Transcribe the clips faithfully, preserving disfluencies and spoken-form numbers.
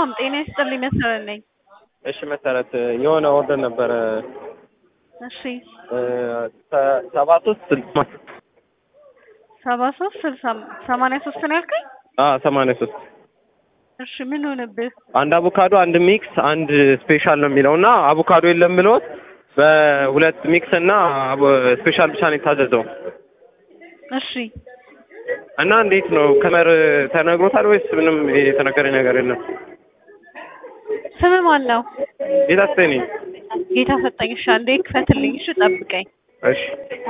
አይሰማም ጤና ይስጥልኝ መሰረት ነኝ። እሺ መሰረት የሆነ ኦርደር ነበረ። እሺ ሰባ ሶስት ስልሳ ሰባ ሶስት ስልሳ ሰማንያ ሶስት ነው ያልከኝ? አዎ ሰማንያ ሶስት እሺ ምን ሆነብህ? አንድ አቮካዶ አንድ ሚክስ አንድ ስፔሻል ነው የሚለውና አቮካዶ የለም ብሎት በሁለት ሚክስ እና ስፔሻል ብቻ ነው የታዘዘው። እሺ እና እንዴት ነው ከመር ተነግሮታል ወይስ ምንም የተነገረኝ ነገር የለም? ስም ማን ነው? ጌታ ሰጠኝ። ጌታ ሰጠኝ። እሺ አንዴ ክፈትልኝ። እሺ ጠብቀኝ። እሺ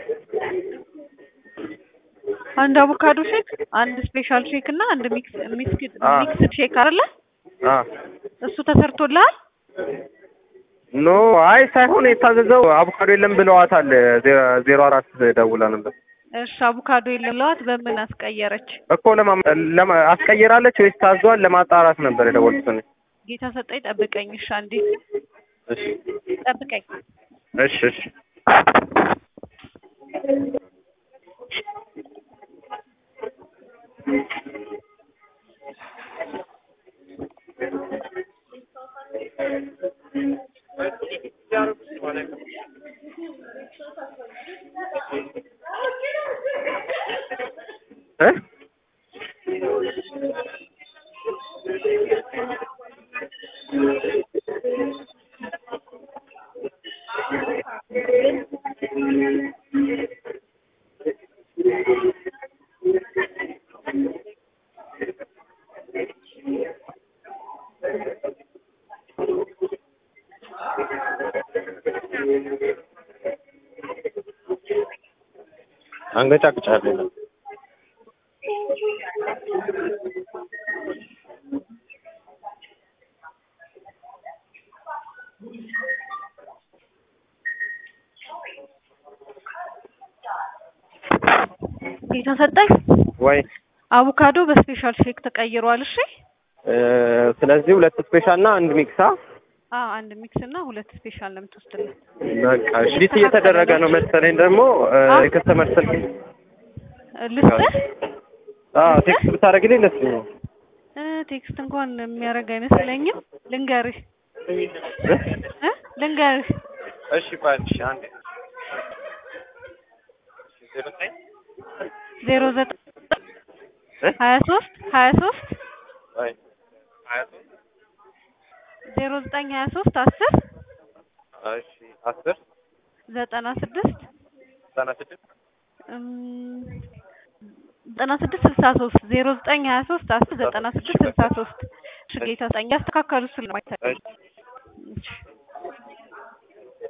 አንድ አቮካዶ ሼክ አንድ ስፔሻል ሼክ እና አንድ ሚክስ ሚክስ ሚክስ ሼክ አይደለ? አ እሱ ተሰርቶልሃል? ኖ አይ ሳይሆን የታዘዘው አቮካዶ የለም ብለዋታል። ዜሮ አራት ደውላ ነበር። እሺ አቮካዶ የለም ብለዋት በምን አስቀየረች እኮ ለማ አስቀየራለች ወይስ ታዟል ለማጣራት ነበር የደወልኩት። ጌታ ሰጠኝ ጠብቀኝ። እሺ አንዴ እሺ ጠብቀኝ። እሺ እሺ እ አንገጫግጫለሁ። ጌታ ሰጠኝ ወይ አቮካዶ በስፔሻል ሼክ ተቀይሯል። እሺ ስለዚህ ሁለት ስፔሻል እና አንድ ሚክስ አ አዎ አንድ ሚክስ እና ሁለት ስፔሻል ነው የምትወስድልኝ። በቃ እሺ ዲት እየተደረገ ነው መሰለኝ። ደግሞ የከስተመር ስልክ ልስጥህ? አዎ ቴክስት ብታረግልኝ ደስ ይለኛል። እ ቴክስት እንኳን የሚያደርግ አይመስለኝም። ልንገርህ እ ልንገርህ እሺ ባንቺ አንዴ ዜሮ ዘጠኝ ሀያ ሶስት ሀያ ሶስት አይ ሀያ ሶስት ዜሮ ዘጠኝ ሀያ ሶስት አስር እሺ አስር ዘጠና ስድስት ዘጠና ስድስት እም ዘጠና ስድስት ስልሳ ሶስት ዜሮ ዘጠኝ ሀያ ሶስት አስር ዘጠና ስድስት ስልሳ ሶስት እሺ ጌታ ሰጠኝ ያስተካከሉ ስል ነው አይተህ